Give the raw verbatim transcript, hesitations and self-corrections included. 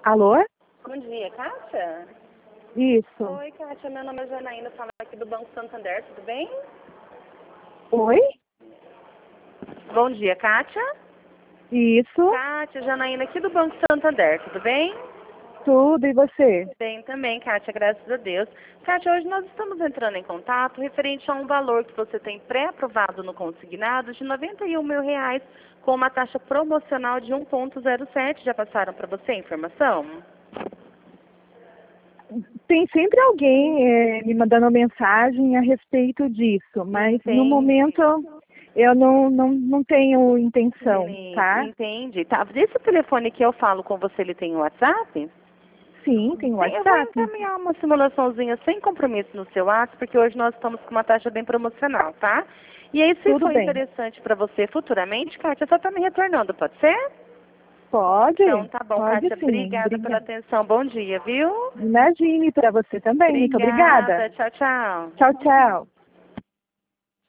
Alô? Bom dia, Kátia? Isso. Oi, Kátia, meu nome é Janaína, falo aqui do Banco Santander, tudo bem? Oi? Bom dia, Kátia? Isso. Kátia, Janaína aqui do Banco Santander, tudo bem? Tudo, e você? Tudo bem também, Kátia, graças a Deus. Kátia, hoje nós estamos entrando em contato referente a um valor que você tem pré-aprovado no consignado de noventa e um mil reais com uma taxa promocional de um ponto zero sete. Já passaram para você a informação? Tem sempre alguém é, me mandando mensagem a respeito disso, mas Entendi. no momento eu não, não, não tenho intenção, tá? Entendi. Tá. Desse telefone que eu falo com você, ele tem o WhatsApp? Sim, tem Sim, eu vou WhatsApp. encaminhar uma simulaçãozinha sem compromisso no seu WhatsApp, porque hoje nós estamos com uma taxa bem promocional, tá? E aí, se Tudo for bem. interessante para você futuramente, Kátia, só tá me retornando, pode ser? Pode? Então, tá bom, Pode Kátia. sim. Obrigada pela Obrigada. atenção. Bom dia, viu? Imagine para você também. Muito obrigada. Obrigada. Tchau, tchau. Tchau, tchau.